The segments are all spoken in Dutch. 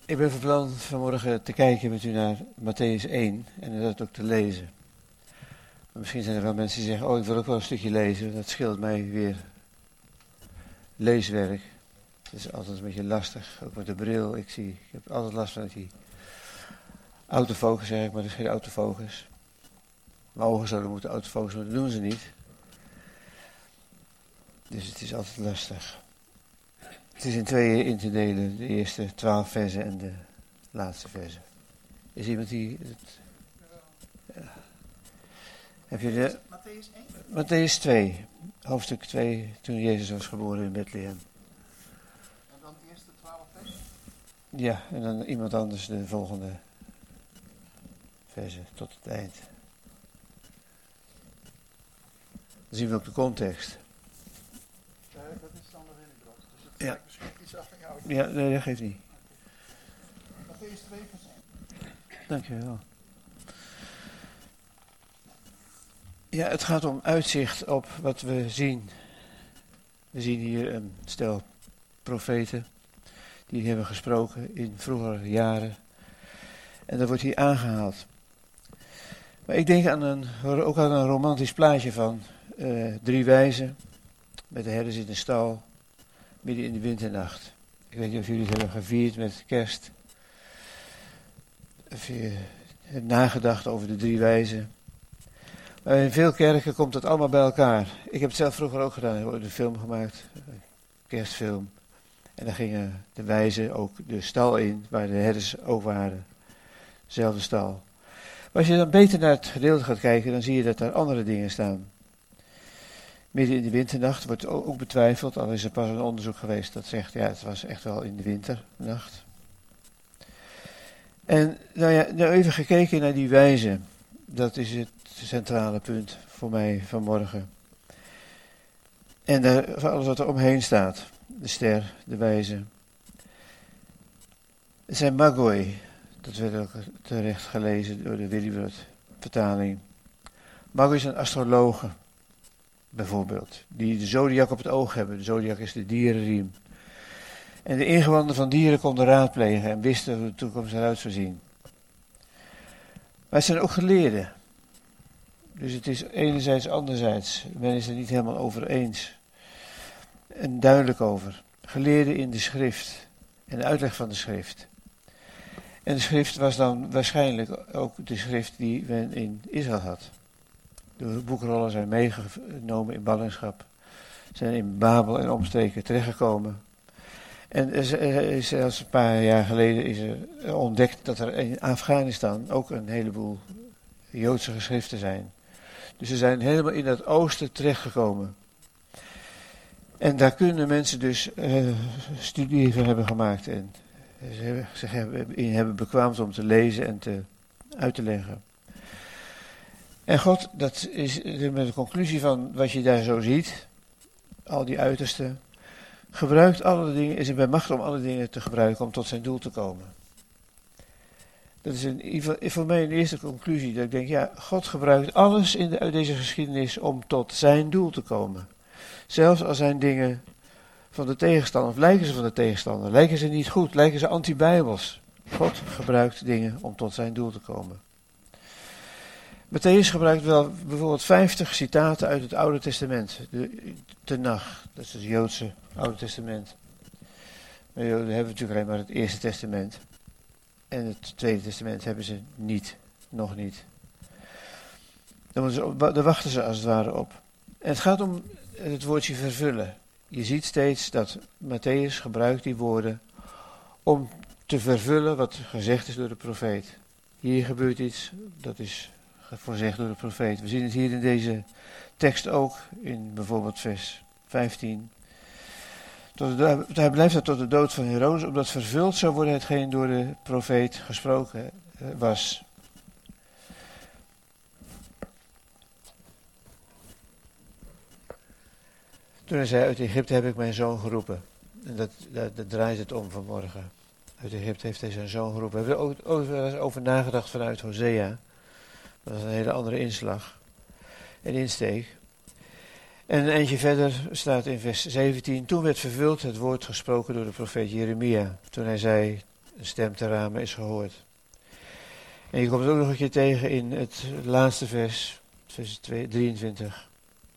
Ik ben van plan vanmorgen te kijken met u naar Mattheüs 1 en dat ook te lezen. Maar misschien zijn er wel mensen die zeggen, ik wil ook wel een stukje lezen. Dat scheelt mij weer leeswerk. Het is altijd een beetje lastig, ook met de bril. Ik heb altijd last van die autofocus, zeg ik, maar dat is geen autofocus. Mijn ogen zouden moeten autofocussen, maar dat doen ze niet. Dus het is altijd lastig. Het is in tweeën in te delen, de eerste 12 versen en de laatste versen. Is iemand die... Ja. Heb je de... Mattheüs 2, hoofdstuk 2, toen Jezus was geboren in Bethlehem. En dan de eerste 12 versen? Ja, en dan iemand anders de volgende versen tot het eind. Dan zien we ook de context. Dat is dan de Willybrood. Dus het Ja. lijkt misschien iets af van jou. Ja, nee, dat geeft niet. Mattheüs 2 vers 1. Dankjewel. Ja, het gaat om uitzicht op wat we zien. We zien hier een stel profeten die hebben gesproken in vroegere jaren. En dat wordt hier aangehaald. Maar ik denk ook aan een romantisch plaatje van 3 wijzen met de herders in de stal midden in de winternacht. Ik weet niet of jullie het hebben gevierd met kerst. Of je hebt nagedacht over de 3 wijzen. Maar in veel kerken komt dat allemaal bij elkaar. Ik heb het zelf vroeger ook gedaan. Ik heb een film gemaakt, een kerstfilm. En dan gingen de wijzen ook de stal in, waar de herders ook waren. Dezelfde stal. Maar als je dan beter naar het gedeelte gaat kijken, dan zie je dat daar andere dingen staan. Midden in de winternacht wordt ook betwijfeld, al is er pas een onderzoek geweest dat zegt, ja, het was echt wel in de winternacht. En nou even gekeken naar die wijzen. Dat is het centrale punt voor mij vanmorgen. En voor alles wat er omheen staat. De ster, de wijze. Het zijn magoi. Dat werd ook terecht gelezen door de Willybrood vertaling. Magoi zijn astrologen. Bijvoorbeeld. Die de zodiac op het oog hebben. De zodiac is de dierenriem. En de ingewanden van dieren konden raadplegen en wisten hoe de toekomst eruit zou zien. Maar het zijn ook geleerden. Dus het is enerzijds, anderzijds. Men is er niet helemaal over eens. En duidelijk over. Geleerden in de schrift. En de uitleg van de schrift. En de schrift was dan waarschijnlijk ook de schrift die men in Israël had. De boekrollen zijn meegenomen in ballingschap. Zijn in Babel en omstreken terechtgekomen. En zelfs een paar jaar geleden is er ontdekt dat er in Afghanistan ook een heleboel Joodse geschriften zijn. Dus ze zijn helemaal in het oosten terechtgekomen. En daar kunnen mensen dus studie van hebben gemaakt. En zich hebben bekwaamd om te lezen en uit te leggen. En God, dat is met de conclusie van wat je daar zo ziet, al die uitersten, gebruikt alle dingen, is er bij macht om alle dingen te gebruiken om tot zijn doel te komen. Dat is voor mij een eerste conclusie, dat ik denk, ja, God gebruikt alles uit deze geschiedenis om tot zijn doel te komen. Zelfs al zijn dingen van de tegenstander, of lijken ze van de tegenstander, lijken ze niet goed, lijken ze anti-bijbels. God gebruikt dingen om tot zijn doel te komen. Mattheüs gebruikt wel bijvoorbeeld 50 citaten uit het Oude Testament. De Tenach, dat is het Joodse Oude Testament. Maar Joden hebben natuurlijk alleen maar het Eerste Testament. En het Tweede Testament hebben ze niet, nog niet. Daar wachten ze als het ware op. En het gaat om het woordje vervullen. Je ziet steeds dat Mattheüs gebruikt die woorden om te vervullen wat gezegd is door de profeet. Hier gebeurt iets, dat is voorzegd door de profeet. We zien het hier in deze tekst ook, in bijvoorbeeld vers 15. Hij blijft er tot de dood van Herodes, opdat vervuld zou worden hetgeen door de profeet gesproken was. Toen hij zei, uit Egypte heb ik mijn zoon geroepen. En dat draait het om vanmorgen. Uit Egypte heeft hij zijn zoon geroepen. We hebben er ook over nagedacht vanuit Hosea. Dat is een hele andere inslag en insteek. En een eindje verder staat in vers 17. Toen werd vervuld het woord gesproken door de profeet Jeremia. Toen hij zei, een stem te ramen is gehoord. En je komt het ook nog een keer tegen in het laatste vers 23.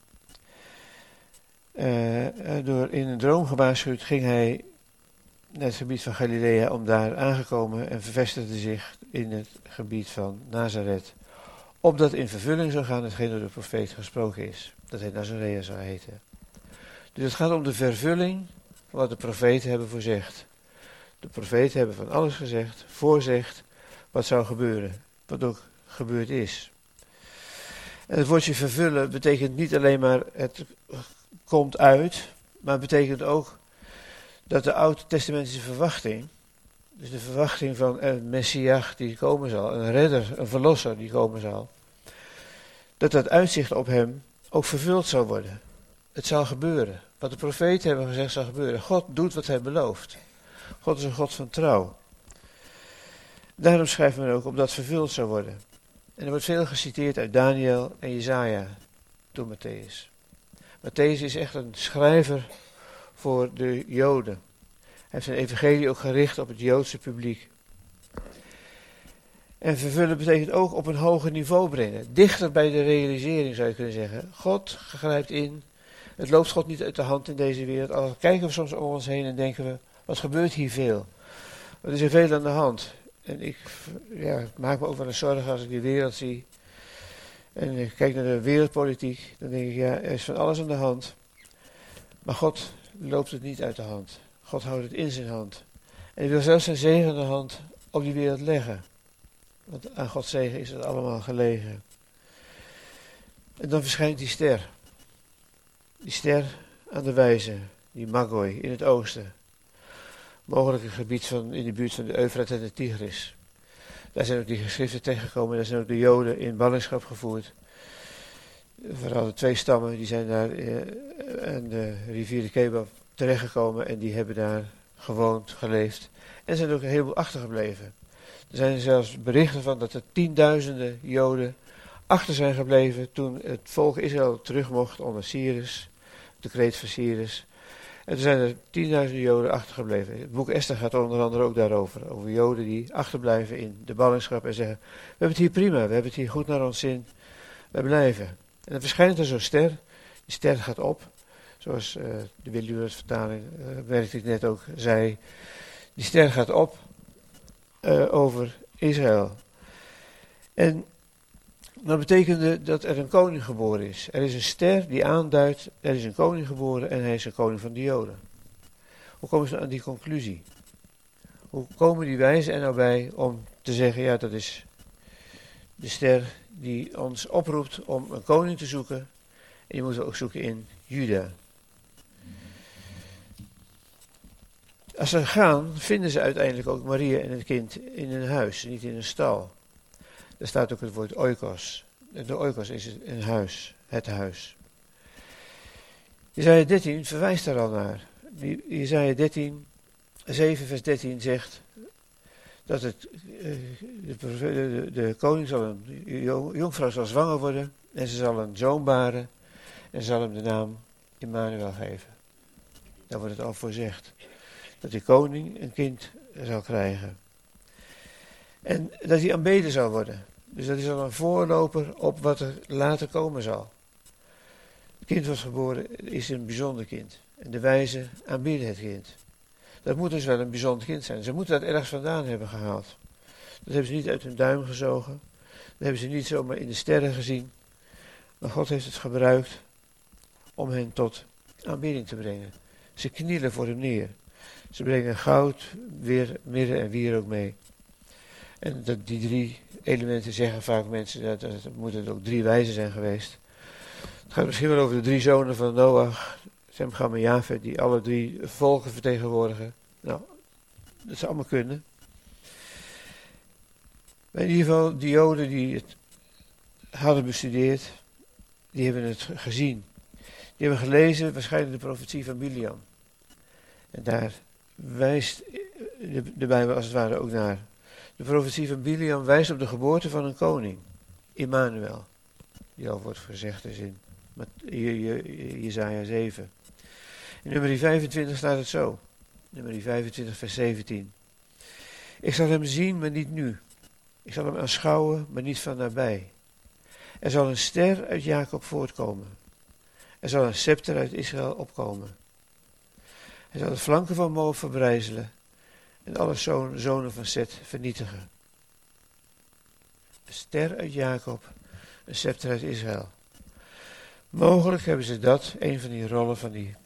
Door in een droom gewaarschuwd ging hij naar het gebied van Galilea om daar aangekomen en vervestigde zich in het gebied van Nazareth. Opdat in vervulling zou gaan hetgeen door de profeet gesproken is. Dat hij Nazarea zou heten. Dus het gaat om de vervulling van wat de profeten hebben voorzegd. De profeten hebben van alles gezegd, voorzegd wat zou gebeuren. Wat ook gebeurd is. En het woordje vervullen betekent niet alleen maar het komt uit, maar het betekent ook dat de Oud-testamentische verwachting, dus de verwachting van een Messias die komen zal, een redder, een verlosser die komen zal, dat uitzicht op hem ook vervuld zal worden. Het zal gebeuren. Wat de profeten hebben gezegd zal gebeuren. God doet wat hij belooft. God is een God van trouw. Daarom schrijft men ook op dat vervuld zou worden. En er wordt veel geciteerd uit Daniel en Jesaja door Matthäus. Matthäus is echt een schrijver voor de Joden. Hij heeft zijn evangelie ook gericht op het Joodse publiek. En vervullen betekent ook op een hoger niveau brengen. Dichter bij de realisering zou je kunnen zeggen. God grijpt in. Het loopt God niet uit de hand in deze wereld. Al kijken we soms om ons heen en denken we, wat gebeurt hier veel? Er is er veel aan de hand. En ik maak me ook wel eens zorgen als ik die wereld zie. En ik kijk naar de wereldpolitiek. Dan denk ik, er is van alles aan de hand. Maar God loopt het niet uit de hand. God houdt het in zijn hand. En hij wil zelfs zijn zegende hand op die wereld leggen. Want aan Gods zegen is het allemaal gelegen. En dan verschijnt die ster. Die ster aan de wijze, die Magoi in het oosten. Mogelijk een gebied in de buurt van de Eufraat en de Tigris. Daar zijn ook die geschriften tegengekomen, daar zijn ook de Joden in ballingschap gevoerd. Vooral de 2 stammen, die zijn daar aan de rivier de Kebab terechtgekomen en die hebben daar gewoond, geleefd. En er zijn ook een heleboel achtergebleven. Er zijn zelfs berichten van dat er 10.000 Joden achter zijn gebleven toen het volk Israël terug mocht onder Cyrus, de decreet van Cyrus. En er zijn er 10.000 Joden achtergebleven. Het boek Esther gaat onder andere ook daarover. Over Joden die achterblijven in de ballingschap en zeggen, we hebben het hier prima, we hebben het hier goed naar ons zin, we blijven. En dan verschijnt er zo'n ster, die ster gaat op, zoals de Williams vertaling, werkte ik net ook, zei, die ster gaat op over Israël. En dat betekende dat er een koning geboren is. Er is een ster die aanduidt, er is een koning geboren en hij is een koning van de Joden. Hoe komen ze aan die conclusie? Hoe komen die wijzen er nou bij om te zeggen, ja, dat is de ster die ons oproept om een koning te zoeken. En die moeten we ook zoeken in Juda. Als ze gaan, vinden ze uiteindelijk ook Maria en het kind in een huis, niet in een stal. Daar staat ook het woord oikos. De oikos is een huis, het huis. Jesaja 13 verwijst daar al naar. Jesaja 13, 7 vers 13 zegt dat de koning zal een jonkvrouw zal zwanger worden en ze zal een zoon baren en zal hem de naam Immanuel geven. Daar wordt het al voorzegd. Dat die koning een kind zal krijgen. En dat hij aanbeden zal worden. Dus dat is al een voorloper op wat er later komen zal. Het kind wat geboren is een bijzonder kind. En de wijzen aanbidden het kind. Dat moet dus wel een bijzonder kind zijn. Ze moeten dat ergens vandaan hebben gehaald. Dat hebben ze niet uit hun duim gezogen. Dat hebben ze niet zomaar in de sterren gezien. Maar God heeft het gebruikt om hen tot aanbidding te brengen. Ze knielen voor hem neer. Ze brengen goud, mirre en wierook mee. En die 3 elementen zeggen vaak mensen dat het moeten ook 3 wijzen zijn geweest. Het gaat misschien wel over de 3 zonen van Noach, Sem, Cham en Jafet, die alle 3 volken vertegenwoordigen. Nou, dat zou allemaal kunnen. Maar in ieder geval, die Joden die het hadden bestudeerd, die hebben het gezien. Die hebben gelezen, waarschijnlijk de profetie van Biliam. En daar wijst de Bijbel als het ware ook naar. De profetie van Biliam wijst op de geboorte van een koning, Immanuel. Die al wordt gezegd is in Jesaja 7. In nummer 25 staat het zo. Nummer 25 vers 17. Ik zal hem zien, maar niet nu. Ik zal hem aanschouwen, maar niet van nabij. Er zal een ster uit Jacob voortkomen. Er zal een scepter uit Israël opkomen. Hij zal de flanken van Moab verbrijzelen en alle zonen van Set vernietigen. Een ster uit Jacob, een scepter uit Israël. Mogelijk hebben ze dat, een van die rollen van die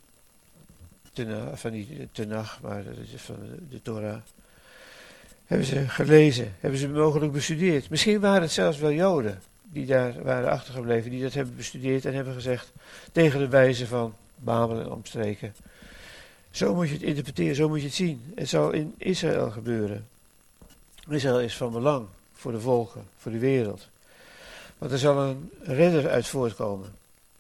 Tenach, maar dat is van de Torah, hebben ze gelezen, hebben ze mogelijk bestudeerd. Misschien waren het zelfs wel Joden die daar waren achtergebleven, die dat hebben bestudeerd en hebben gezegd tegen de wijze van Babel en omstreken. Zo moet je het interpreteren, zo moet je het zien. Het zal in Israël gebeuren. Israël is van belang voor de volken, voor de wereld. Want er zal een redder uit voortkomen.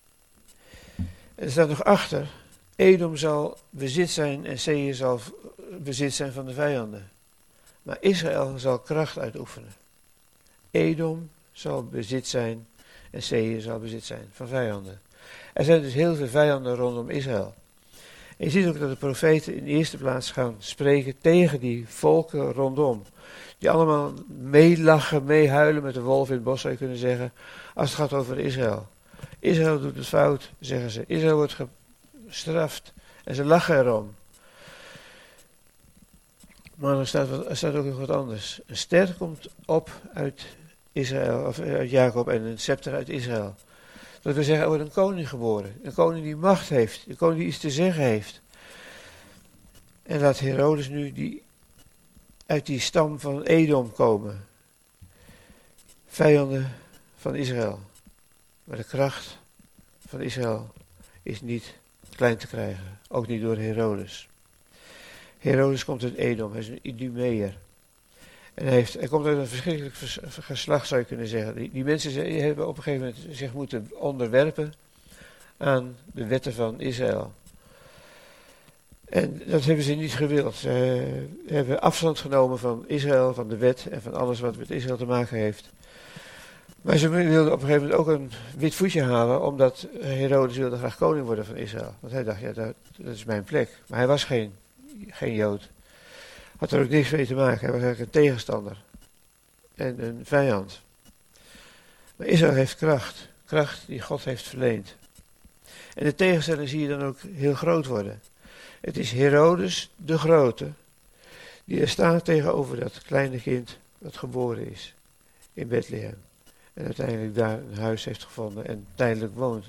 Er staat nog achter, Edom zal bezit zijn en Seir zal bezit zijn van de vijanden. Maar Israël zal kracht uitoefenen. Edom zal bezit zijn en Seir zal bezit zijn van vijanden. Er zijn dus heel veel vijanden rondom Israël. En je ziet ook dat de profeten in de eerste plaats gaan spreken tegen die volken rondom. Die allemaal meelachen, meehuilen met de wolf in het bos, zou je kunnen zeggen, als het gaat over Israël. Israël doet het fout, zeggen ze. Israël wordt gestraft en ze lachen erom. Maar er staat ook nog wat anders. Een ster komt op uit Israël, of uit Jacob, en een scepter uit Israël. Dat wil zeggen, er wordt een koning geboren. Een koning die macht heeft. Een koning die iets te zeggen heeft. En laat Herodes nu uit die stam van Edom komen. Vijanden van Israël. Maar de kracht van Israël is niet klein te krijgen. Ook niet door Herodes. Herodes komt uit Edom. Hij is een Idumeër. En hij komt uit een verschrikkelijk geslacht, zou je kunnen zeggen. Die mensen hebben op een gegeven moment zich moeten onderwerpen aan de wetten van Israël. En dat hebben ze niet gewild. Ze hebben afstand genomen van Israël, van de wet en van alles wat met Israël te maken heeft. Maar ze wilden op een gegeven moment ook een wit voetje halen, omdat Herodes wilde graag koning worden van Israël. Want hij dacht, ja, dat is mijn plek. Maar hij was geen Jood. Had er ook niks mee te maken. Hij was eigenlijk een tegenstander. En een vijand. Maar Israël heeft kracht. Kracht die God heeft verleend. En de tegenstelling zie je dan ook heel groot worden. Het is Herodes de Grote. Die er staat tegenover dat kleine kind dat geboren is. In Bethlehem. En uiteindelijk daar een huis heeft gevonden en tijdelijk woont.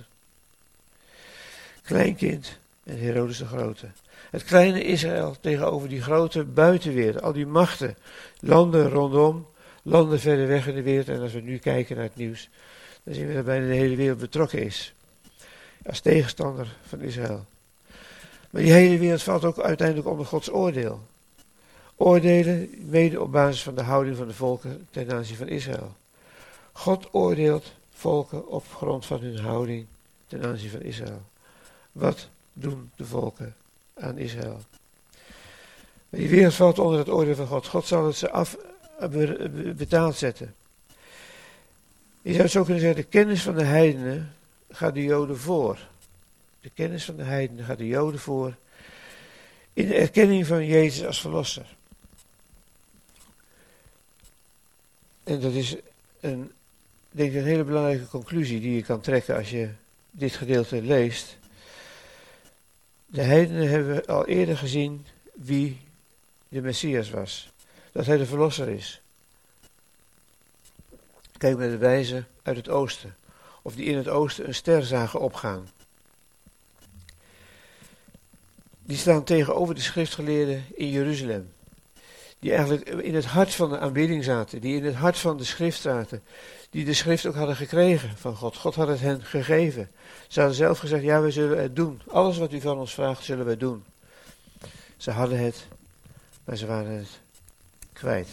Kleinkind en Herodes de Grote. Het kleine Israël tegenover die grote buitenwereld, al die machten, landen rondom, landen verder weg in de wereld. En als we nu kijken naar het nieuws, dan zien we dat bijna de hele wereld betrokken is. Als tegenstander van Israël. Maar die hele wereld valt ook uiteindelijk onder Gods oordeel. Oordelen mede op basis van de houding van de volken ten aanzien van Israël. God oordeelt volken op grond van hun houding ten aanzien van Israël. Wat doen de volken aan Israël? Maar die wereld valt onder het oordeel van God. God zal het ze betaald zetten. Je zou het zo kunnen zeggen, de kennis van de heidenen gaat de Joden voor. De kennis van de heidenen gaat de Joden voor in de erkenning van Jezus als verlosser. En dat is denk ik een hele belangrijke conclusie die je kan trekken als je dit gedeelte leest. De heidenen hebben al eerder gezien wie de Messias was. Dat hij de verlosser is. Kijk naar de wijzen uit het oosten. Of die in het oosten een ster zagen opgaan. Die staan tegenover de schriftgeleerden in Jeruzalem. Die eigenlijk in het hart van de aanbidding zaten. Die in het hart van de schrift zaten. Die de schrift ook hadden gekregen van God. God had het hen gegeven. Ze hadden zelf gezegd, ja, wij zullen het doen. Alles wat u van ons vraagt, zullen wij doen. Ze hadden het, maar ze waren het kwijt.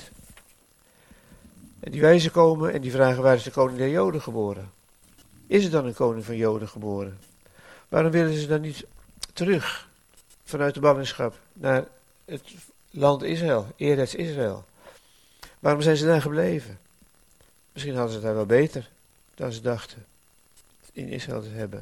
En die wijzen komen en die vragen, waar is de koning der Joden geboren? Is er dan een koning van Joden geboren? Waarom willen ze dan niet terug vanuit de ballingschap naar het land Israël, Eretz Israël? Waarom zijn ze daar gebleven? Misschien hadden ze het daar wel beter dan ze dachten in Israël te hebben.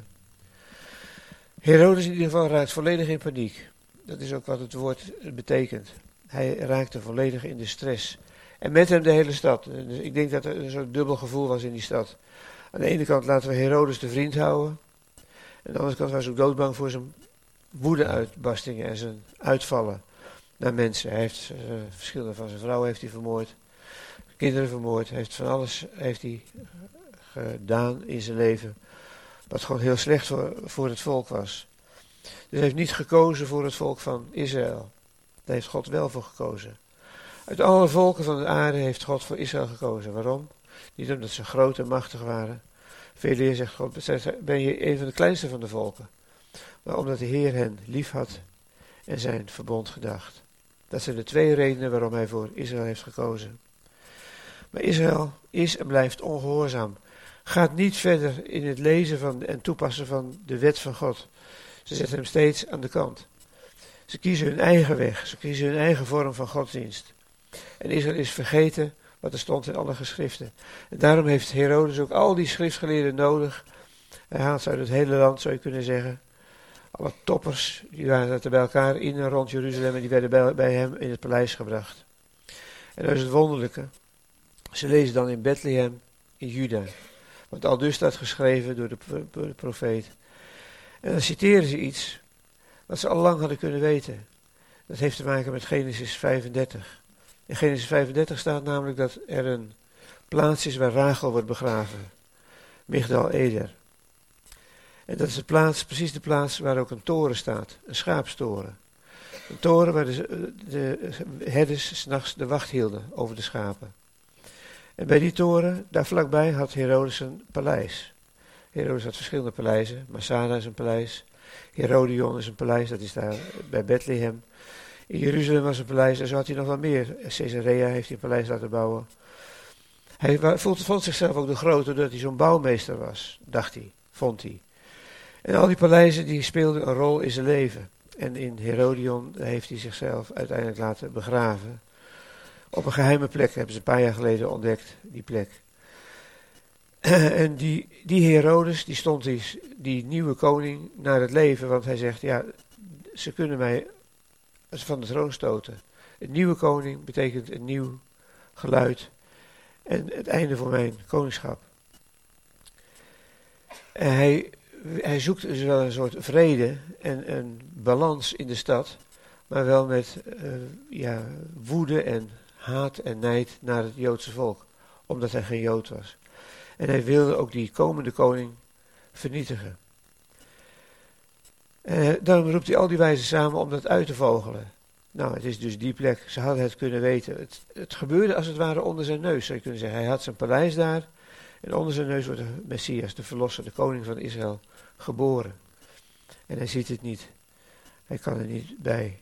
Herodes in ieder geval raakt volledig in paniek. Dat is ook wat het woord betekent. Hij raakte volledig in de stress. En met hem de hele stad. Dus ik denk dat er een soort dubbel gevoel was in die stad. Aan de ene kant laten we Herodes de vriend houden. Aan de andere kant was hij ook doodbang voor zijn woedeuitbarstingen en zijn uitvallen naar mensen. Hij heeft verschillende van zijn vrouw heeft hij vermoord. Kinderen vermoord. Heeft van alles heeft hij gedaan in zijn leven. Wat gewoon heel slecht voor het volk was. Dus hij heeft niet gekozen voor het volk van Israël. Daar heeft God wel voor gekozen. Uit alle volken van de aarde heeft God voor Israël gekozen. Waarom? Niet omdat ze groot en machtig waren. Veel eer zegt God, ben je een van de kleinste van de volken. Maar omdat de Heer hen lief had en zijn verbond gedacht. Dat zijn de twee redenen waarom hij voor Israël heeft gekozen. Maar Israël is en blijft ongehoorzaam. Gaat niet verder in het lezen van en toepassen van de wet van God. Ze zetten hem steeds aan de kant. Ze kiezen hun eigen weg. Ze kiezen hun eigen vorm van godsdienst. En Israël is vergeten wat er stond in alle geschriften. En daarom heeft Herodes ook al die schriftgeleerden nodig. Hij haalt ze uit het hele land, zou je kunnen zeggen. Alle toppers, die waren bij elkaar in en rond Jeruzalem en die werden bij hem in het paleis gebracht. En dat is het wonderlijke. Ze lezen dan in Bethlehem, in Juda. Want al dus staat geschreven door de profeet. En dan citeren ze iets wat ze al lang hadden kunnen weten. Dat heeft te maken met Genesis 35. In Genesis 35 staat namelijk dat er een plaats is waar Rachel wordt begraven. Migdal Eder. En dat is precies de plaats waar ook een toren staat. Een schaapstoren. Een toren waar de herders 's nachts de wacht hielden over de schapen. En bij die toren, daar vlakbij, had Herodes een paleis. Herodes had verschillende paleizen. Masada is een paleis. Herodion is een paleis, dat is daar bij Bethlehem. In Jeruzalem was een paleis en zo had hij nog wel meer. Caesarea heeft hij een paleis laten bouwen. Hij vond zichzelf ook de grote doordat hij zo'n bouwmeester was, dacht hij, vond hij. En al die paleizen die speelden een rol in zijn leven. En in Herodion heeft hij zichzelf uiteindelijk laten begraven. Op een geheime plek, hebben ze een paar jaar geleden ontdekt, die plek. En die Herodes, die stond die nieuwe koning naar het leven, want hij zegt, ja, ze kunnen mij van de troon stoten. Een nieuwe koning betekent een nieuw geluid en het einde van mijn koningschap. En hij zoekt dus wel een soort vrede en een balans in de stad, maar wel met woede en haat en nijd naar het Joodse volk, omdat hij geen Jood was. En hij wilde ook die komende koning vernietigen. Daarom roept hij al die wijzen samen om dat uit te vogelen. Nou, het is dus die plek. Ze hadden het kunnen weten. Het gebeurde als het ware onder zijn neus, zou je kunnen zeggen. Hij had zijn paleis daar. En onder zijn neus wordt de Messias, de verlosser, de koning van Israël, geboren. En hij ziet het niet. Hij kan er niet bij.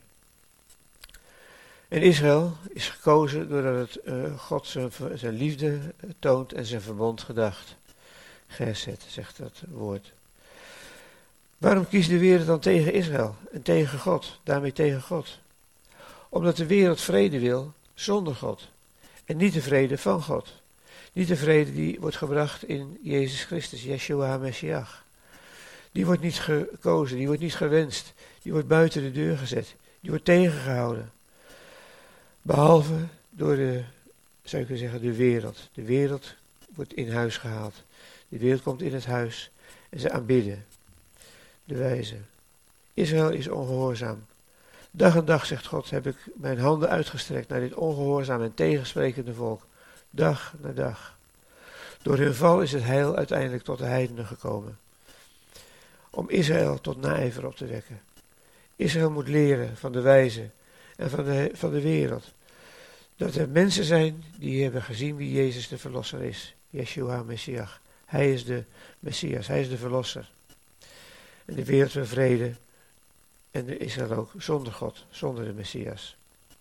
En Israël is gekozen doordat het God zijn liefde toont en zijn verbond gedacht. Geset, zegt dat woord. Waarom kiest de wereld dan tegen Israël en tegen God, daarmee tegen God? Omdat de wereld vrede wil zonder God en niet de vrede van God. Niet de vrede die wordt gebracht in Jezus Christus, Yeshua HaMashiach. Die wordt niet gekozen, die wordt niet gewenst, die wordt buiten de deur gezet, die wordt tegengehouden. Behalve door zou je kunnen zeggen, de wereld. De wereld wordt in huis gehaald. De wereld komt in het huis en ze aanbidden. De wijzen. Israël is ongehoorzaam. Dag en dag, zegt God, heb ik mijn handen uitgestrekt naar dit ongehoorzaam en tegensprekende volk. Dag na dag. Door hun val is het heil uiteindelijk tot de heidenen gekomen. Om Israël tot naijver op te wekken. Israël moet leren van de wijzen en van de wereld. Dat er mensen zijn die hebben gezien wie Jezus de Verlosser is. Yeshua Messias. Hij is de Messias, hij is de Verlosser. En de wereld wil vrede. En de Israël ook zonder God, zonder de Messias.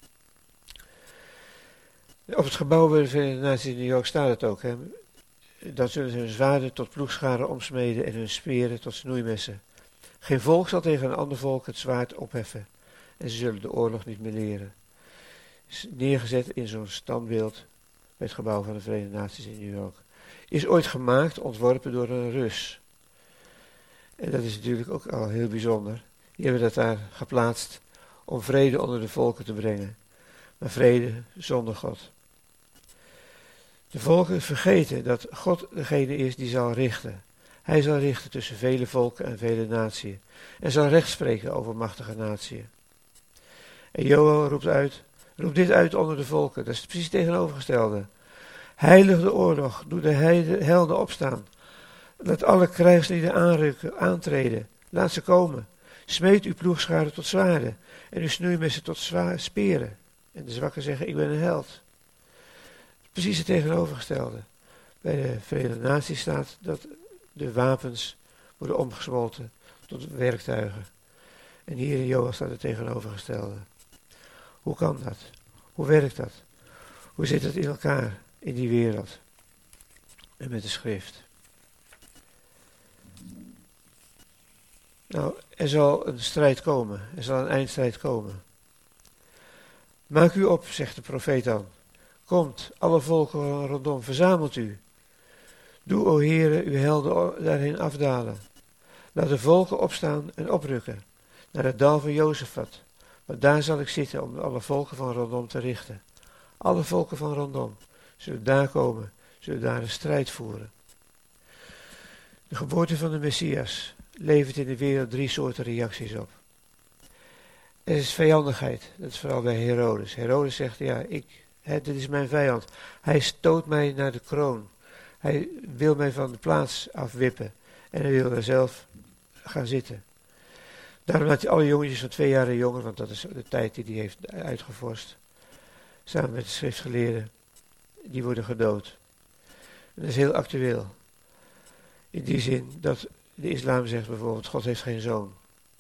Op het gebouw bij de Verenigde Naties in New York staat het ook. Hè? Dan zullen ze hun zwaarden tot ploegscharen omsmeden en hun speren tot snoeimessen. Geen volk zal tegen een ander volk het zwaard opheffen. En ze zullen de oorlog niet meer leren. Is neergezet in zo'n standbeeld bij het gebouw van de Verenigde Naties in New York. Is ooit gemaakt, ontworpen door een Rus. En dat is natuurlijk ook al heel bijzonder. Die hebben dat daar geplaatst om vrede onder de volken te brengen. maar vrede zonder God. De volken vergeten dat God degene is die zal richten. Hij zal richten tussen vele volken en vele natieën en zal recht spreken over machtige natieën. En Joël roept dit uit onder de volken. Dat is precies het tegenovergestelde. Heilig de oorlog, doe de helden opstaan. Laat alle krijgslieden aantreden. Laat ze komen. Smeet uw ploegscharen tot zwaarden en uw snoeimessen tot speren. En de zwakken zeggen, ik ben een held. Precies het tegenovergestelde. Bij de Verenigde Naties staat dat de wapens worden omgesmolten tot werktuigen. En hier in Joël staat het tegenovergestelde. Hoe kan dat? Hoe werkt dat? Hoe zit het in elkaar in die wereld? En met de schrift. Nou, er zal een strijd komen. Er zal een eindstrijd komen. Maak u op, zegt de profeet dan. Komt, alle volken rondom, verzamelt u. Doe, o Heere, uw helden daarheen afdalen. Laat de volken opstaan en oprukken naar het dal van Jozefat. Want daar zal ik zitten om alle volken van rondom te richten. Alle volken van rondom zullen daar komen, zullen daar een strijd voeren. De geboorte van de Messias levert in de wereld 3 soorten reacties op. Er is vijandigheid, dat is vooral bij Herodes. Herodes zegt, ja, dit is mijn vijand. Hij stoot mij naar de kroon. Hij wil mij van de plaats afwippen. En hij wil er zelf gaan zitten. Daarom laat hij alle jongetjes van 2 jaar en jonger, want dat is de tijd die hij heeft uitgevorst, samen met de schriftgeleerden, die worden gedood. En dat is heel actueel. In die zin dat de islam zegt bijvoorbeeld, God heeft geen zoon.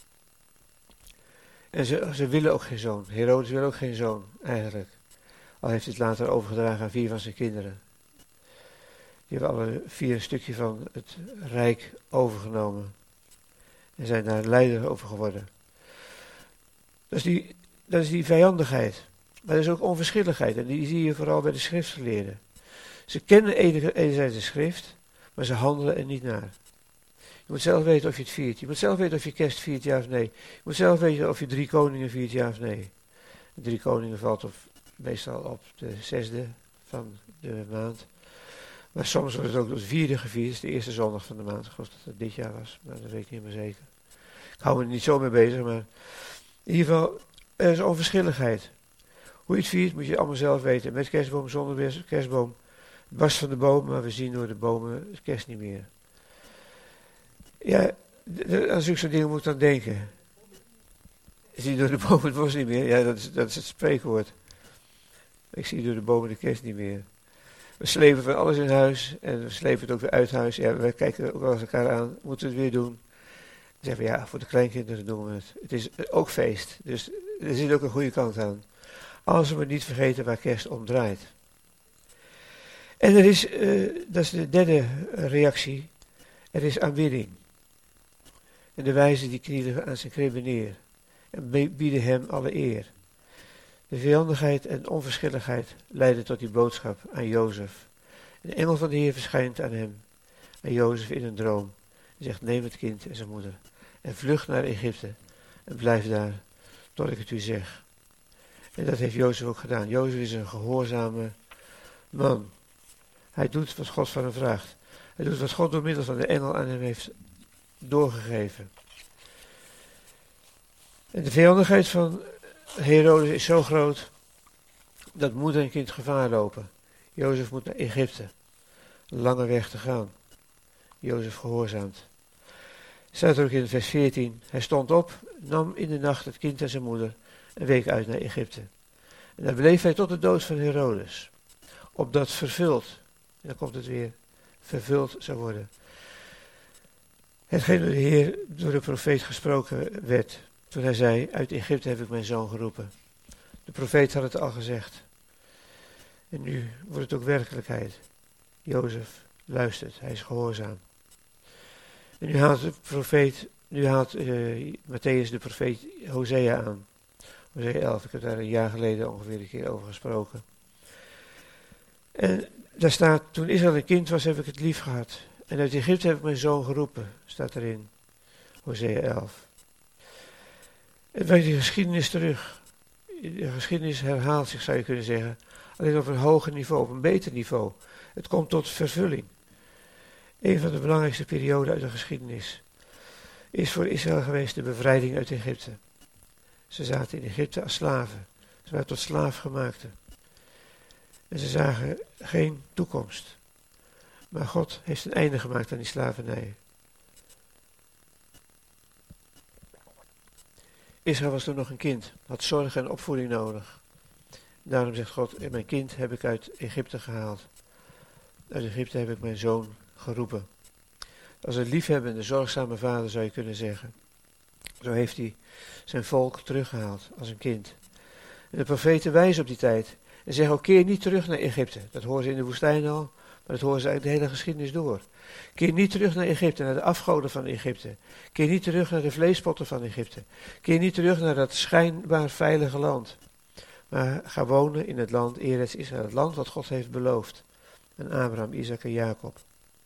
En ze willen ook geen zoon. Herodes wil ook geen zoon, eigenlijk. Al heeft hij het later overgedragen aan 4 van zijn kinderen. Die hebben alle 4 een stukje van het rijk overgenomen. En zijn daar leider over geworden. Dat is die vijandigheid. Maar dat is ook onverschilligheid. En die zie je vooral bij de schriftgeleerden. Ze kennen enerzijds de schrift, maar ze handelen er niet naar. Je moet zelf weten of je het viert. Je moet zelf weten of je kerst viert, ja of nee. Je moet zelf weten of je 3 koningen viert, ja of nee. 3 koningen valt meestal op de 6e van de maand. Maar soms wordt het ook de 4e gevierd. Dat is de eerste zondag van de maand. Ik geloof dat het dit jaar was, maar dat weet ik niet meer zeker. Ik hou me er niet zo mee bezig, maar in ieder geval, er is onverschilligheid. Hoe je het viert moet je allemaal zelf weten. Met kerstboom, zonder kerstboom. Het barst van de boom, maar we zien door de bomen het kerst niet meer. Ja, aan zulke soort dingen moet ik dan denken. Zie door de bomen het bos niet meer? Ja, dat is het spreekwoord. Ik zie door de bomen de kerst niet meer. We slepen van alles in huis en we slepen het ook weer uit huis. Ja, we kijken ook wel eens elkaar aan, moeten we het weer doen. Dan zeggen we, ja, voor de kleinkinderen doen we het. Het is ook feest, dus er zit ook een goede kant aan. Als we niet vergeten waar kerst om draait. En er is, dat is de 3e reactie, er is aanbidding. En de wijzen die knielen aan zijn kribben neer en bieden hem alle eer. De vijandigheid en onverschilligheid leiden tot die boodschap aan Jozef. De engel van de Heer verschijnt aan hem, aan Jozef in een droom. Hij zegt, neem het kind en zijn moeder en vlucht naar Egypte en blijf daar tot ik het u zeg. En dat heeft Jozef ook gedaan. Jozef is een gehoorzame man. Hij doet wat God van hem vraagt. Hij doet wat God door middel van de engel aan hem heeft doorgegeven. En de vijandigheid van Herodes is zo groot dat moeder en kind gevaar lopen. Jozef moet naar Egypte. Een lange weg te gaan. Jozef gehoorzaamt. Staat er ook in vers 14. Hij stond op, nam in de nacht het kind en zijn moeder en week uit naar Egypte. En daar bleef hij tot de dood van Herodes. Opdat vervuld, en dan komt het weer, vervuld zou worden. Hetgeen door de Heer door de profeet gesproken werd. Toen hij zei, uit Egypte heb ik mijn zoon geroepen. De profeet had het al gezegd. En nu wordt het ook werkelijkheid. Jozef luistert, hij is gehoorzaam. En nu haalt Matthäus de profeet Hosea aan. Hosea 11, ik heb daar een jaar geleden ongeveer een keer over gesproken. En daar staat, toen Israël een kind was, heb ik het lief gehad. En uit Egypte heb ik mijn zoon geroepen, staat erin. Hosea 11. En bij die geschiedenis terug. de geschiedenis herhaalt zich, zou je kunnen zeggen. Alleen op een hoger niveau, op een beter niveau. Het komt tot vervulling. Een van de belangrijkste perioden uit de geschiedenis is voor Israël geweest de bevrijding uit Egypte. Ze zaten in Egypte als slaven. Ze waren tot slaafgemaakten. En ze zagen geen toekomst. Maar God heeft een einde gemaakt aan die slavernij. Israël was toen nog een kind, had zorg en opvoeding nodig. Daarom zegt God, mijn kind heb ik uit Egypte gehaald. Uit Egypte heb ik mijn zoon geroepen. Als een liefhebbende, zorgzame vader zou je kunnen zeggen. Zo heeft hij zijn volk teruggehaald als een kind. En de profeten wijzen op die tijd en zeggen ook, keer niet terug naar Egypte. Dat horen ze in de woestijn al, maar dat horen ze eigenlijk de hele geschiedenis door. Keer niet terug naar Egypte, naar de afgoden van Egypte. Keer niet terug naar de vleespotten van Egypte. Keer niet terug naar dat schijnbaar veilige land. Maar ga wonen in het land Eretz Israël, het land wat God heeft beloofd. Aan Abraham, Isaac en Jacob.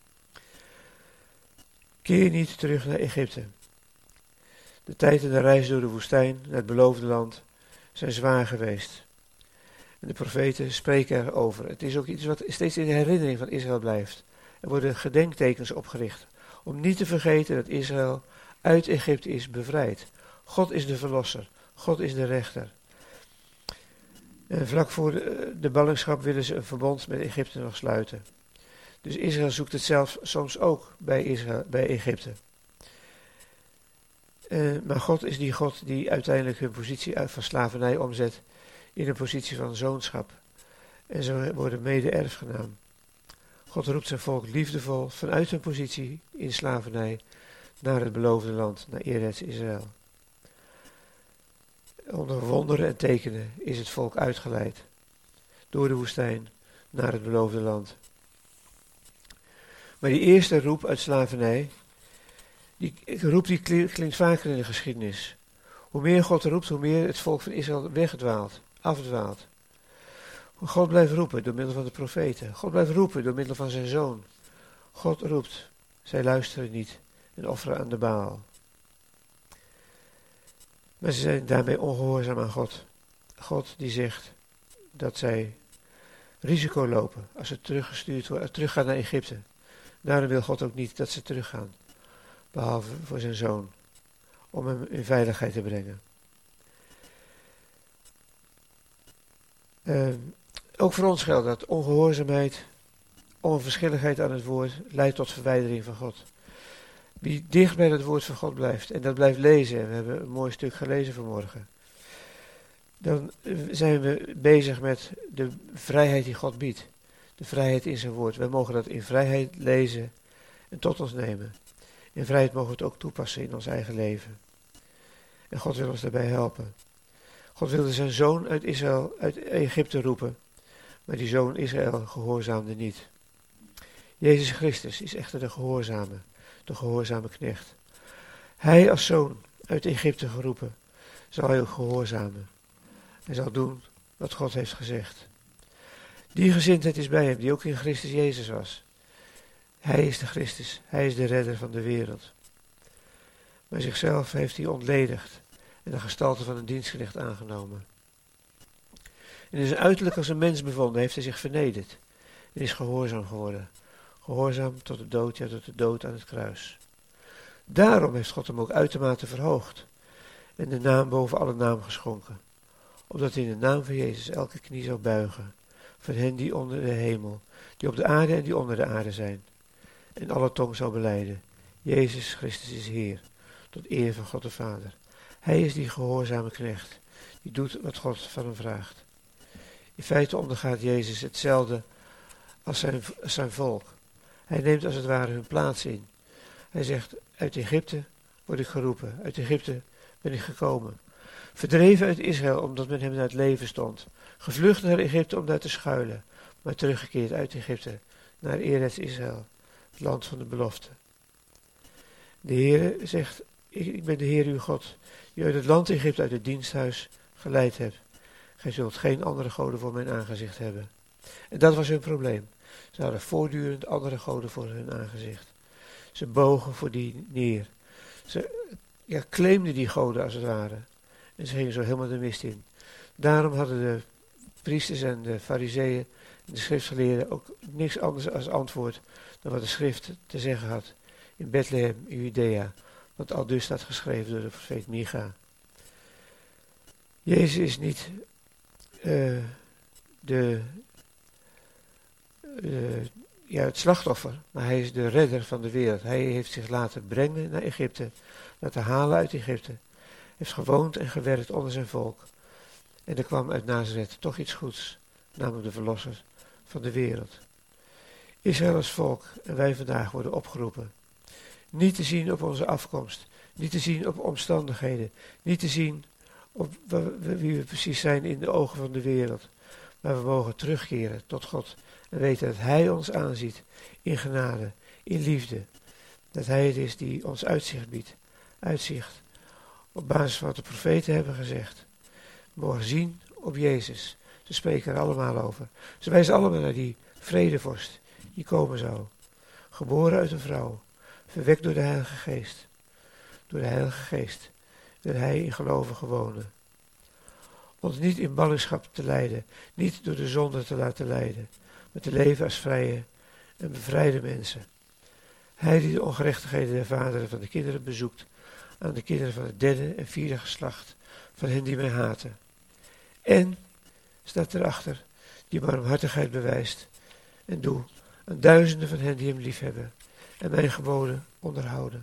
Keer niet terug naar Egypte. De tijd en de reis door de woestijn naar het beloofde land zijn zwaar geweest. En de profeten spreken erover. Het is ook iets wat steeds in de herinnering van Israël blijft. Er worden gedenktekens opgericht. Om niet te vergeten dat Israël uit Egypte is bevrijd. God is de verlosser. God is de rechter. En vlak voor de ballingschap willen ze een verbond met Egypte nog sluiten. Dus Israël zoekt het zelf soms ook bij Egypte. Maar God is die God die uiteindelijk hun positie uit van slavernij omzet in een positie van zoonschap. En ze worden mede-erfgenaam. God roept zijn volk liefdevol vanuit hun positie in slavernij naar het beloofde land, naar Eretz Israël. Onder wonderen en tekenen is het volk uitgeleid door de woestijn naar het beloofde land. Maar die eerste roep uit slavernij, die klinkt vaker in de geschiedenis. Hoe meer God roept, hoe meer het volk van Israël wegdwaalt, afdwaalt. God blijft roepen door middel van de profeten. God blijft roepen door middel van zijn zoon. God roept, zij luisteren niet en offeren aan de Baal. Maar ze zijn daarmee ongehoorzaam aan God. God die zegt dat zij risico lopen als ze teruggestuurd worden, teruggaan naar Egypte. Daarom wil God ook niet dat ze teruggaan, behalve voor zijn zoon, om hem in veiligheid te brengen. Ook voor ons geldt dat ongehoorzaamheid, onverschilligheid aan het woord, leidt tot verwijdering van God. Wie dicht bij het woord van God blijft en dat blijft lezen, en we hebben een mooi stuk gelezen vanmorgen, dan zijn we bezig met de vrijheid die God biedt. De vrijheid in zijn woord. Wij mogen dat in vrijheid lezen en tot ons nemen. In vrijheid mogen we het ook toepassen in ons eigen leven. En God wil ons daarbij helpen. God wilde zijn zoon uit Egypte roepen, maar die zoon Israël gehoorzaamde niet. Jezus Christus is echter de gehoorzame knecht. Hij als zoon uit Egypte geroepen, zal hij ook gehoorzamen. Hij zal doen wat God heeft gezegd. Die gezindheid is bij hem, die ook in Christus Jezus was. Hij is de Christus, hij is de redder van de wereld. Maar zichzelf heeft hij ontledigd en de gestalte van een dienstknecht aangenomen. En in zijn uiterlijk als een mens bevonden heeft hij zich vernederd en is gehoorzaam geworden. Gehoorzaam tot de dood, ja tot de dood aan het kruis. Daarom heeft God hem ook uitermate verhoogd en de naam boven alle naam geschonken. Opdat in de naam van Jezus elke knie zou buigen, van hen die onder de hemel, die op de aarde en die onder de aarde zijn. En alle tong zou belijden, Jezus Christus is Heer, tot eer van God de Vader. Hij is die gehoorzame knecht, die doet wat God van hem vraagt. In feite ondergaat Jezus hetzelfde als zijn volk. Hij neemt als het ware hun plaats in. Hij zegt, uit Egypte word ik geroepen, uit Egypte ben ik gekomen. Verdreven uit Israël omdat men hem naar het leven stond. Gevlucht naar Egypte om daar te schuilen, maar teruggekeerd uit Egypte naar Eretz Israël, het land van de belofte. De Heer zegt, ik ben de Heer uw God, die uit het land Egypte uit het diensthuis geleid hebt. Gij zult geen andere goden voor mijn aangezicht hebben. En dat was hun probleem. Ze hadden voortdurend andere goden voor hun aangezicht. Ze bogen voor die neer. Ze claimden die goden als het ware. En ze gingen zo helemaal de mist in. Daarom hadden de priesters en de fariseeën en de schriftgeleerden ook niks anders als antwoord dan wat de schrift te zeggen had in Bethlehem, in Judea, wat aldus staat geschreven door de profeet Micha. Jezus is niet het slachtoffer, maar hij is de redder van de wereld. Hij heeft zich laten brengen naar Egypte, laten halen uit Egypte. Heeft gewoond en gewerkt onder zijn volk. En er kwam uit Nazareth toch iets goeds, namelijk de verlosser van de wereld. Israël als volk en wij vandaag worden opgeroepen. Niet te zien op onze afkomst, niet te zien op omstandigheden, niet te zien op wie we precies zijn in de ogen van de wereld. Maar we mogen terugkeren tot God en weten dat Hij ons aanziet in genade, in liefde. Dat Hij het is die ons uitzicht biedt. Uitzicht op basis van wat de profeten hebben gezegd. We mogen zien op Jezus. Ze spreken er allemaal over. Ze wijzen allemaal naar die vredevorst die komen zou. Geboren uit een vrouw. Verwekt door de Heilige Geest. Door de Heilige Geest wil Hij in gelovigen wonen. Ons niet in ballingschap te leiden. Niet door de zonde te laten leiden. Maar te leven als vrije en bevrijde mensen. Hij die de ongerechtigheden der vaderen van de kinderen bezoekt. Aan de kinderen van het derde en vierde geslacht. Van hen die mij haten. En, staat erachter, die barmhartigheid bewijst. En doe aan duizenden van hen die hem liefhebben. En mijn geboden onderhouden.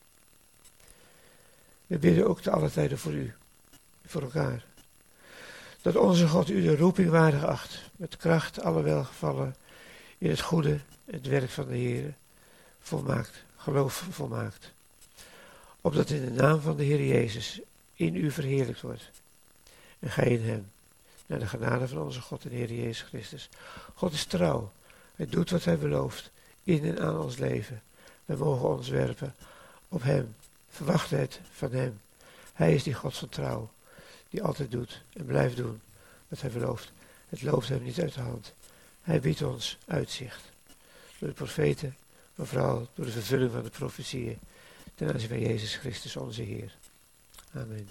We bidden ook te alle tijden voor u. Voor elkaar. Dat onze God u de roeping waardig acht. Met kracht alle welgevallen. In het goede, het werk van de Heer. Volmaakt. Geloof volmaakt. Opdat in de naam van de Heer Jezus in u verheerlijkt wordt. En gij in hem. Naar de genade van onze God en Heer Jezus Christus. God is trouw. Hij doet wat hij belooft. In en aan ons leven. Wij mogen ons werpen op hem. Verwachten het van hem. Hij is die God van trouw. Die altijd doet en blijft doen wat hij belooft. Het loopt hem niet uit de hand. Hij biedt ons uitzicht. Door de profeten, maar vooral door de vervulling van de profetieën. Ten aanzien van Jezus Christus onze Heer. Amen.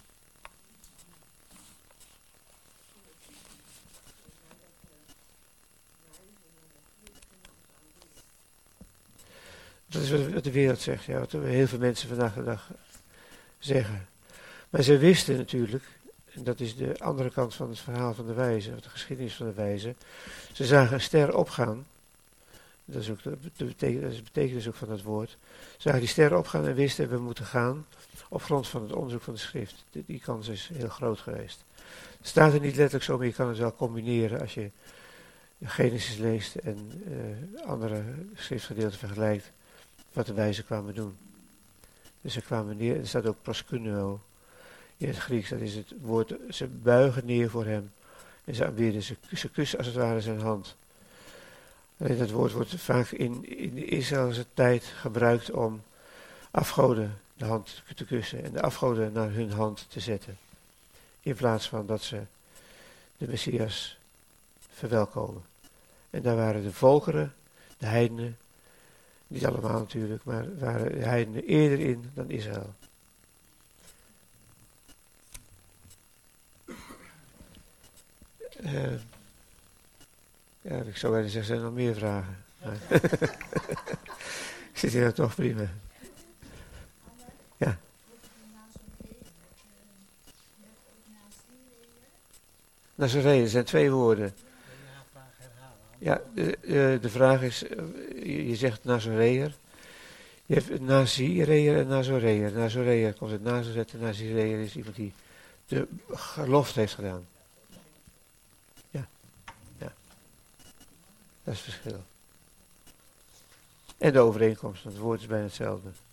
Dat is wat de wereld zegt, ja, wat heel veel mensen vandaag de dag zeggen. Maar ze wisten natuurlijk, en dat is de andere kant van het verhaal van de wijze, de geschiedenis van de wijze. Ze zagen een ster opgaan, dat is ook de betekenis ook van dat woord. Ze zagen die ster opgaan en wisten we moeten gaan op grond van het onderzoek van de schrift. Die kans is heel groot geweest. Het staat er niet letterlijk zo, maar je kan het wel combineren als je Genesis leest en andere schriftgedeelten vergelijkt. Wat de wijzen kwamen doen. Dus ze kwamen neer, er staat ook proskuneo in het Grieks, dat is het woord, ze buigen neer voor hem en ze aanbidden, ze kussen als het ware zijn hand. Alleen dat woord wordt vaak in de Israëlse tijd gebruikt om afgoden de hand te kussen en de afgoden naar hun hand te zetten. In plaats van dat ze de Messias verwelkomen. En daar waren de volkeren, de heidenen, niet allemaal natuurlijk, maar waren de heidenen eerder in dan Israël. Ja, ik zou bijna zeggen, zijn er nog meer vragen? Maar ik zit hier nou toch prima. Ja. Nazareër, er zijn twee woorden. Ja, de vraag is, je zegt Nazareër. Je hebt Nazireër en Nazoreër. Nazoreër komt uit Nazareth en Nazireër is iemand die de gelofte heeft gedaan. Ja, ja. Dat is het verschil. En de overeenkomst, want het woord is bijna hetzelfde.